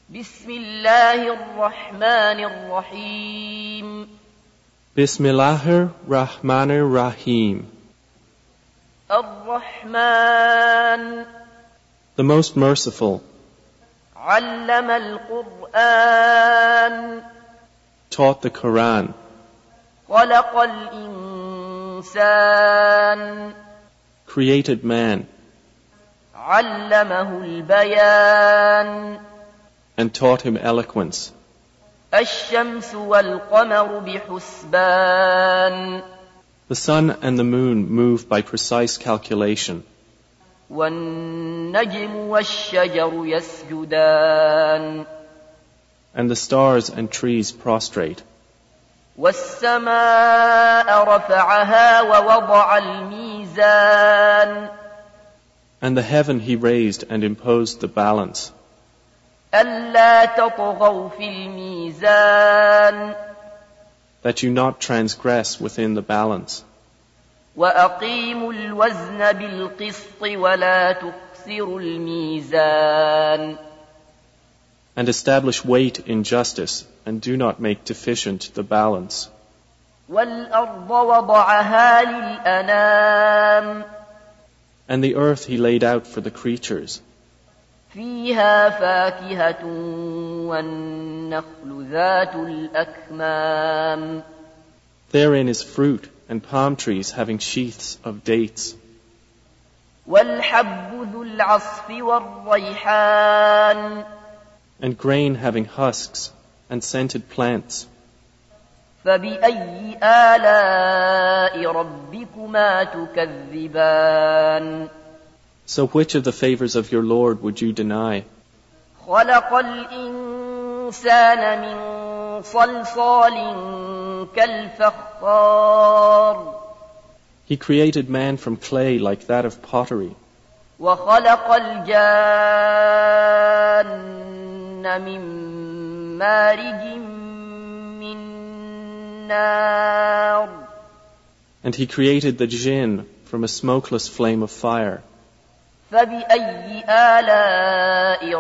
بسم الله الرحمن الرحيم Bismillahir Rahmanir Rahim. الرحمن The most merciful. علم القرآن Taught the Quran. خلق الإنسان Created man. علمه البيان And taught him eloquence. الشمس والقمر بحسبان The sun and the moon move by precise calculation. والنجم والشجر يسجدان And the stars and trees prostrate. والسماء رفعها ووضع الميزان And the heaven he raised and imposed the balance. ألا تطغوا في الميزان That you not transgress within the balance. وأقيموا الوزن بالقسط ولا تخسروا الميزان And establish weight in justice, and do not make deficient the balance. والأرض وضعها للأنام And the earth he laid out for the creatures. فيها فاكهة والنخل ذات الأكمام Therein is fruit and palm trees having sheaths of dates. والحب ذو العصف والريحان And grain having husks and scented plants. فبأي آلاء ربكما تكذبان So which of the favors of your Lord would you deny? خلق الإنسان من صلصال كالفخار He created man from clay like that of pottery. وخلق الجان من مارج من نار And he created the jinn from a smokeless flame of fire. فبأي آلاء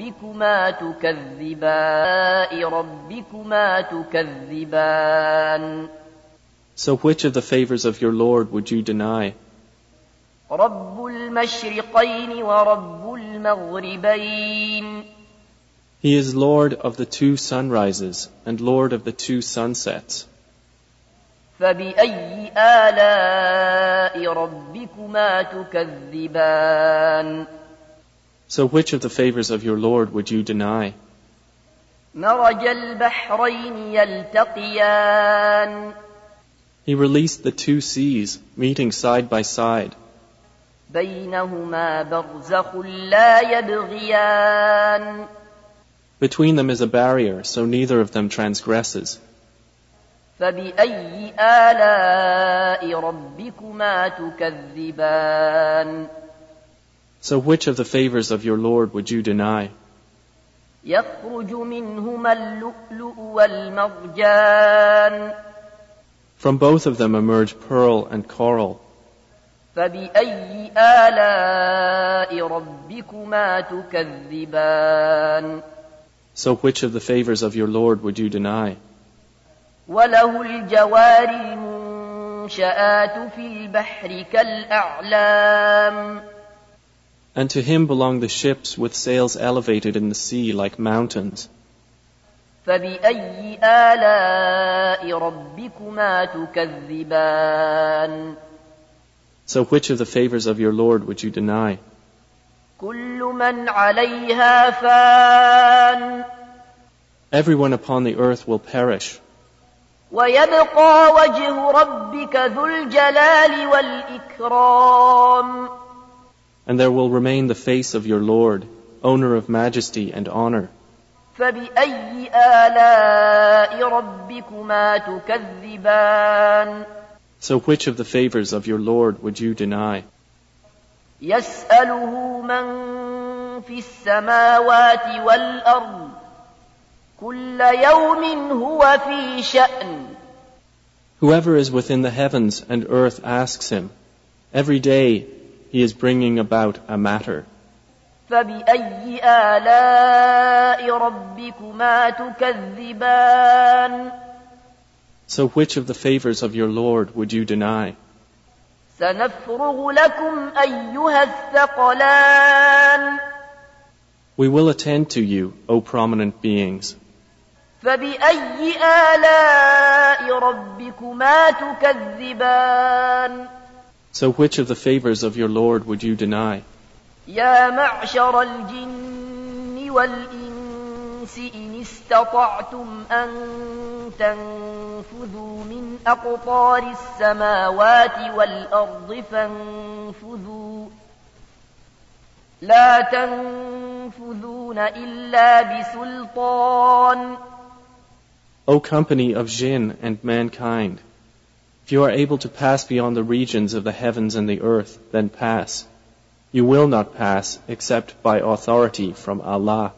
ربكما تكذبان So which of the favors of your Lord would you deny? رب المشرقين ورب المغربين He is Lord of the two sunrises and Lord of the two sunsets. فبأي آلاء ربكما تكذبان So which of the favors of your Lord would you deny? مرج البحرين يلتقيان He released the two seas, meeting side by side. بينهما برزخ لا يبغيان Between them is a barrier, so neither of them transgresses. فبأي آلاء ربكما تكذبان So which of the favors of your Lord would you deny? يخرج منهما اللؤلؤ والمرجان From both of them emerge pearl and coral. فبأي آلاء ربكما تكذبان So which of the favors of your Lord would you deny? وله الجوار المنشآت في البحر كالأعلام And to him belong the ships with sails elevated in the sea like mountains. فبأي آلاء ربكما تكذبان So which of the favors of your Lord would you deny? كل من عليها فان Everyone upon the earth will perish. ويبقى وجه ربك ذو الجلال والإكرام And there will remain the face of your Lord, owner of majesty and honor. فبأي آلاء ربكما تكذبان So which of the favors of your Lord would you deny? يسأله من في السماوات والأرض كل يوم هو في شأن Whoever is within the heavens and earth asks him. Every day he is bringing about a matter. فبأي آلاء ربكما تكذبان So which of the favors of your Lord would you deny? سنفرغ لكم أيها الثقلان We will attend to you, O prominent beings. فبأي آلاء ربكما تكذبان So which of the favors of your Lord would you deny? يا معشر الجن والإنس إن استطعتم أن تنفذوا من أقطار السماوات والأرض فانفذوا لا تنفذون إلا بسلطان O company of jinn and mankind, if you are able to pass beyond the regions of the heavens and the earth, then pass. You will not pass except by authority from Allah.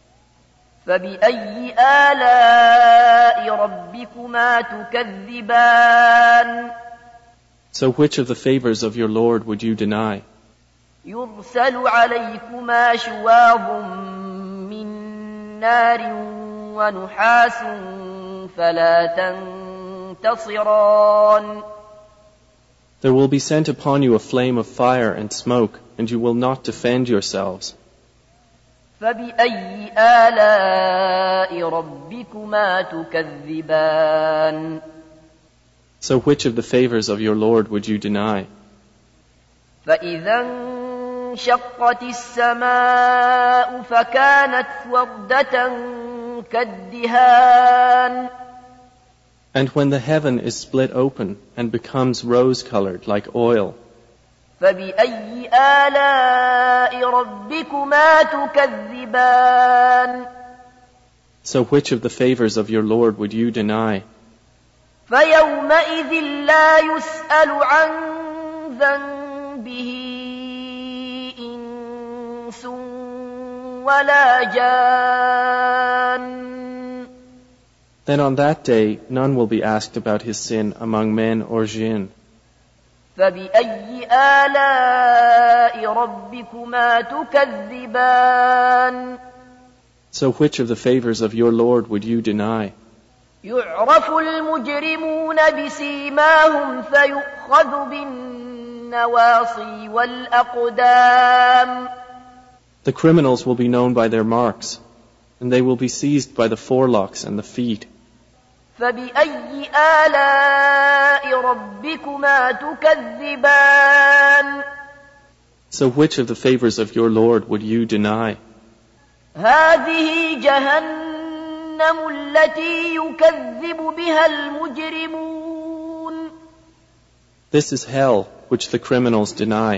فبأي آلاء ربكما تكذبان So which of the favors of your Lord would you deny? يرسل عليكما شواظ من نار ونحاس فلا تنتصران There will be sent upon you a flame of fire and smoke, and you will not defend yourselves. فبأي آلاء ربكما تكذبان So which of the favors of your Lord would you deny? فإذا انشقت السماء فكانت وردة كالدهان And when the heaven is split open and becomes rose-colored like oil, فبأي آلاء ربكما تكذبان so which of the favors of your Lord would you deny? فيومئذ لا يسأل عن ذنبه إنس ولا جان Then on that day none will be asked about his sin among men or jinn. فبأي آلاء ربكما تكذبان So which of the favors of your Lord would you deny? يعرف المجرمون بسيماهم فيؤخذ بالنواصي والأقدام The criminals will be known by their marks, and they will be seized by the forelocks and the feet. فبأي آلاء ربكما تكذبان So which of the favors of your Lord would you deny? هذه جهنم التي يكذب بها المجرمون This is hell, which the criminals deny.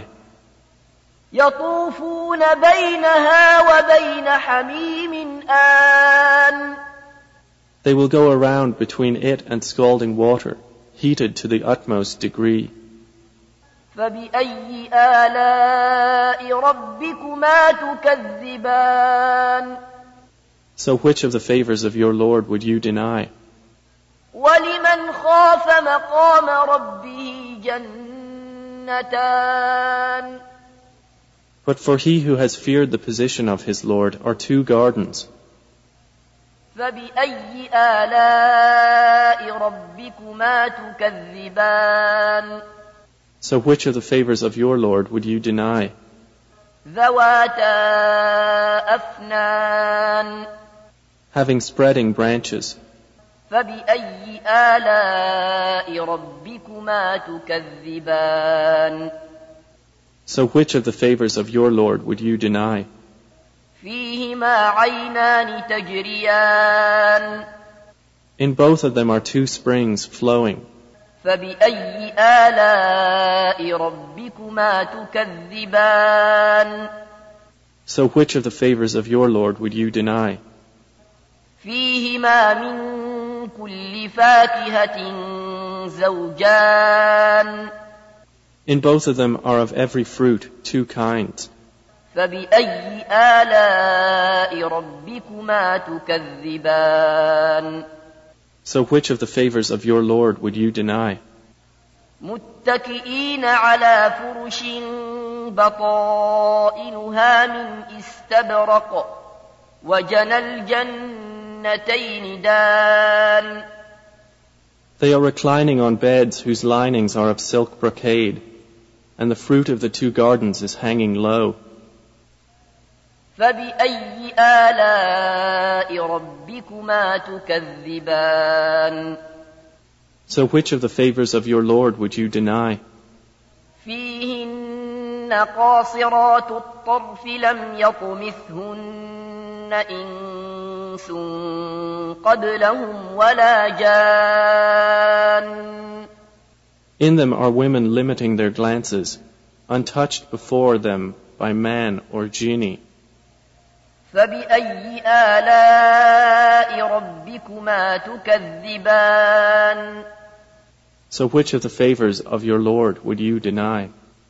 يطوفون بينها وبين حميم آن They will go around between it and scalding water, heated to the utmost degree. فبأي آلاء ربكما تكذبان So which of the favors of your Lord would you deny? ولمن خاف مقام ربه جنتان But for he who has feared the position of his Lord are two gardens. فبأي آلاء ربكما تكذبان So which of the favors of your Lord would you deny? ذواتا أفنان Having spreading branches. فبأي آلاء ربكما تكذبان So which of the favors of your Lord would you deny? فيهما عينان تجريان In both of them are two springs flowing. فبأي آلاء ربكما تكذبان So which of the favors of your Lord would you deny? فيهما من كل فاكهة زوجان In both of them are of every fruit two kinds. فبأي آلاء ربكما تكذبان So which of the favors of your Lord would you deny? متكئين على فرش بطائنها من استبرق وجنى الجنتين دان. They are reclining on beds whose linings are of silk brocade, and the fruit of the two gardens is hanging low. فبأي آلاء ربكما تكذبان. So which of the favors of your Lord would you deny? فيهن قاصرات الطرف لم يطمثهن إنس قبلهم ولا جان. In them are women limiting their glances, untouched before them by man or genie. فبأي آلاء ربكما تكذبان. So which of the favors of your Lord would you deny?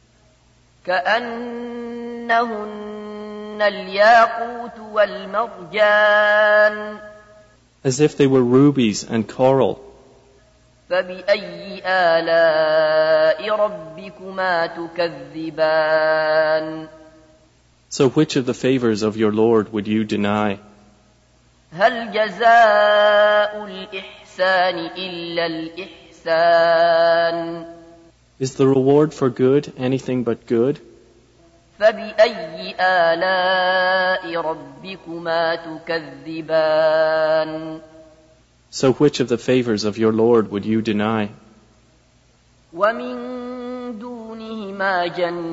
كأنهن الياقوت والمرجان. As if they were rubies and coral. فبأي آلاء ربكما تكذبان. So which of the favors of your Lord would you deny? هل جزاء الإحسان إلا الإحسان. Is the reward for good anything but good? فبأي آلاء ربكما تكذبان. So which of the favors of your Lord would you deny? ومن دونهما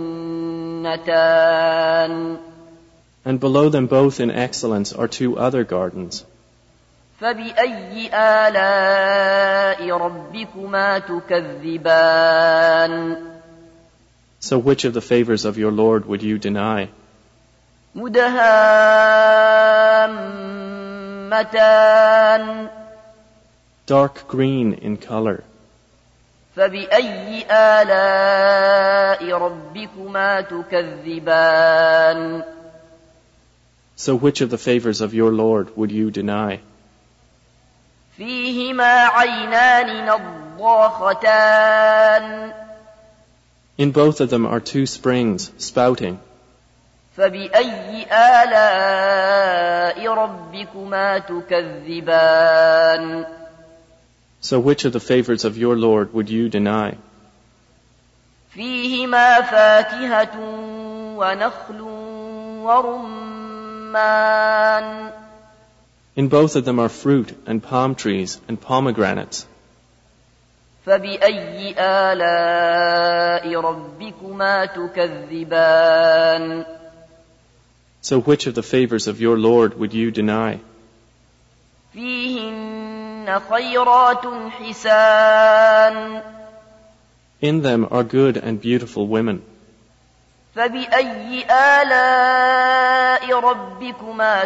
جنتان. And below them both in excellence are two other gardens. فبأي آلاء ربكما تكذبان. So which of the favors of your Lord would you deny? مدهامتان. Dark green in color. فبأي آلاء ربكما تكذبان. So which of the favors of your Lord would you deny? فيهما عينان نضاختان. In both of them are two springs spouting. فبأي آلاء ربكما تكذبان. So which of the favors of your Lord would you deny? فيهما فاكهة ونخل ورمان. In both of them are fruit and palm trees and pomegranates. فبأي آلاء ربكما تكذبان. So which of the favors of your Lord would you deny? فيهن خيرات حسان. In them are good and beautiful women. فبأي آلاء ربكما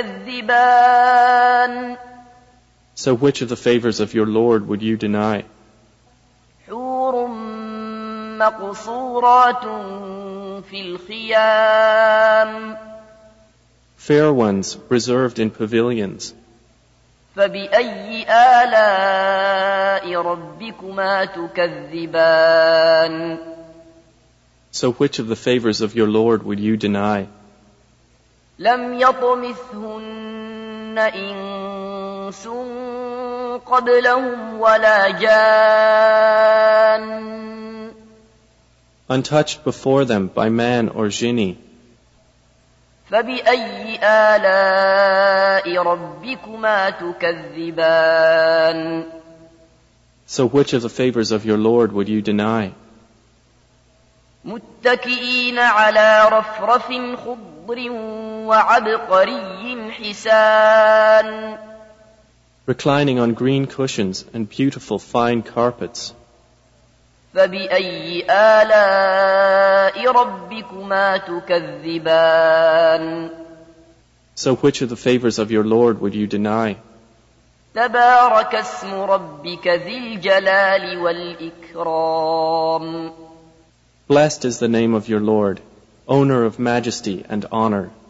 تكذبان. So which of the favors of your Lord would you deny? حور مقصورات في الخيام. Fair ones reserved in pavilions. فبأي آلاء ربكما تكذبان. So which of the favors of your Lord would you deny? لم يطمثهن إنس قبلهم ولا جان. Untouched before them by man or genie. فبأي آلاء ربكما تكذبان. So which of the favors of your Lord would you deny? متكئين على رفرف خضر وعبقري حسان. Reclining on green cushions and beautiful fine carpets. فبأي آلاء ربكما تكذبان. So which of the favors of your Lord would you deny? تبارك اسم ربك ذي الجلال والإكرام. Blessed is the name of your Lord, owner of majesty and honor.